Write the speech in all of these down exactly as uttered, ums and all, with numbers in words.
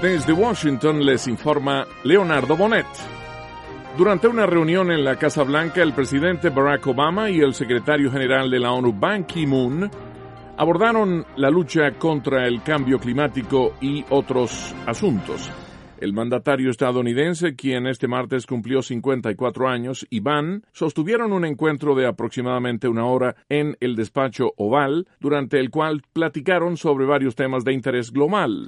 Desde Washington les informa Leonardo Bonet. Durante una reunión en la Casa Blanca, el presidente Barack Obama y el secretario general de la ONU, Ban Ki-moon, abordaron la lucha contra el cambio climático y otros asuntos. El mandatario estadounidense, quien este martes cumplió cincuenta y cuatro años, y Ban sostuvieron un encuentro de aproximadamente una hora en el despacho Oval, durante el cual platicaron sobre varios temas de interés global.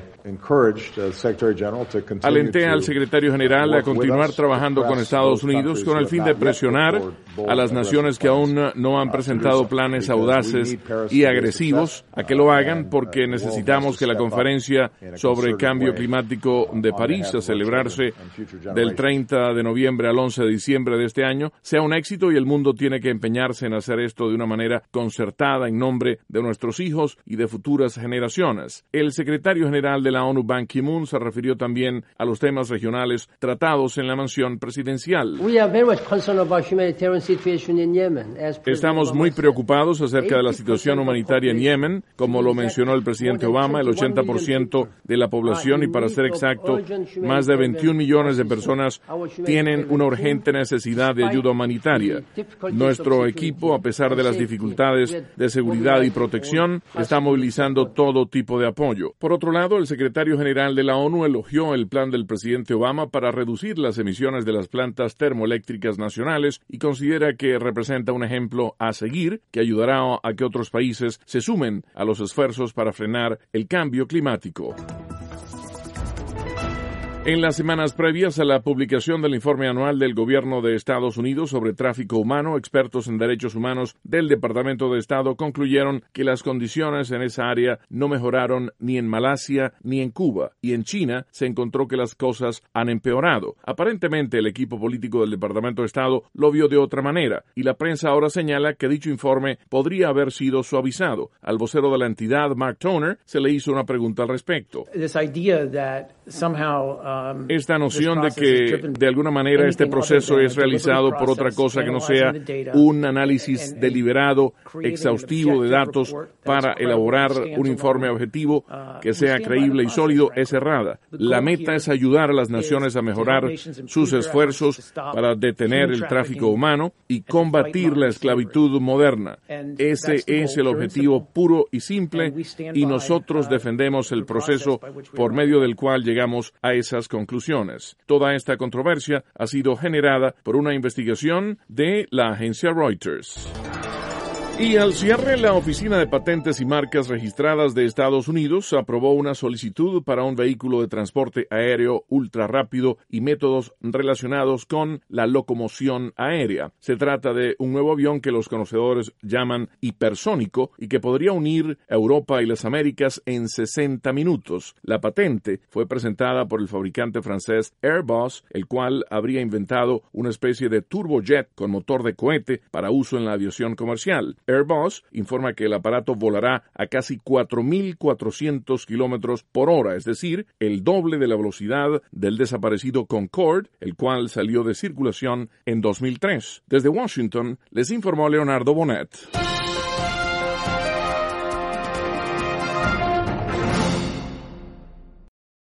Alenté al secretario general a continuar trabajando con Estados Unidos con el fin de presionar a las naciones que aún no han presentado planes audaces y agresivos a que lo hagan, porque necesitamos que la conferencia sobre cambio climático de París, a celebrarse del treinta de noviembre al once de diciembre de este año, sea un éxito, y el mundo tiene que empeñarse en hacer esto de una manera concertada en nombre de nuestros hijos y de futuras generaciones. El secretario general de la ONU, Ban Ki-moon, se refirió también a los temas regionales tratados en la mansión presidencial. Estamos muy preocupados acerca de la situación humanitaria en Yemen. Como lo mencionó el presidente Obama, el ochenta por ciento de la población, y para ser exacto, más de veintiún millones de personas tienen una urgente necesidad de ayuda humanitaria. Nuestro equipo, a pesar de las dificultades de seguridad y protección, está movilizando todo tipo de apoyo. Por otro lado, el secretario general de la ONU elogió el plan del presidente Obama para reducir las emisiones de las plantas termoeléctricas nacionales y considera que representa un ejemplo a seguir que ayudará a que otros países se sumen a los esfuerzos para frenar el cambio climático. En las semanas previas a la publicación del informe anual del Gobierno de Estados Unidos sobre tráfico humano, expertos en derechos humanos del Departamento de Estado concluyeron que las condiciones en esa área no mejoraron ni en Malasia ni en Cuba, y en China se encontró que las cosas han empeorado. Aparentemente, el equipo político del Departamento de Estado lo vio de otra manera, y la prensa ahora señala que dicho informe podría haber sido suavizado. Al vocero de la entidad, Mark Toner, se le hizo una pregunta al respecto. This idea that somehow, uh... Esta noción de que, de alguna manera, este proceso es realizado por otra cosa que no sea un análisis deliberado, exhaustivo de datos para elaborar un informe objetivo que sea creíble y sólido, es errada. La meta es ayudar a las naciones a mejorar sus esfuerzos para detener el tráfico humano y combatir la esclavitud moderna. Ese es el objetivo puro y simple, y nosotros defendemos el proceso por medio del cual llegamos a esas conclusiones. Toda esta controversia ha sido generada por una investigación de la agencia Reuters. Y al cierre, la Oficina de Patentes y Marcas Registradas de Estados Unidos aprobó una solicitud para un vehículo de transporte aéreo ultra rápido y métodos relacionados con la locomoción aérea. Se trata de un nuevo avión que los conocedores llaman hipersónico y que podría unir Europa y las Américas en sesenta minutos. La patente fue presentada por el fabricante francés Airbus, el cual habría inventado una especie de turbojet con motor de cohete para uso en la aviación comercial. Airbus informa que el aparato volará a casi cuatro mil cuatrocientos kilómetros por hora, es decir, el doble de la velocidad del desaparecido Concorde, el cual salió de circulación en dos mil tres. Desde Washington, les informó Leonardo Bonet.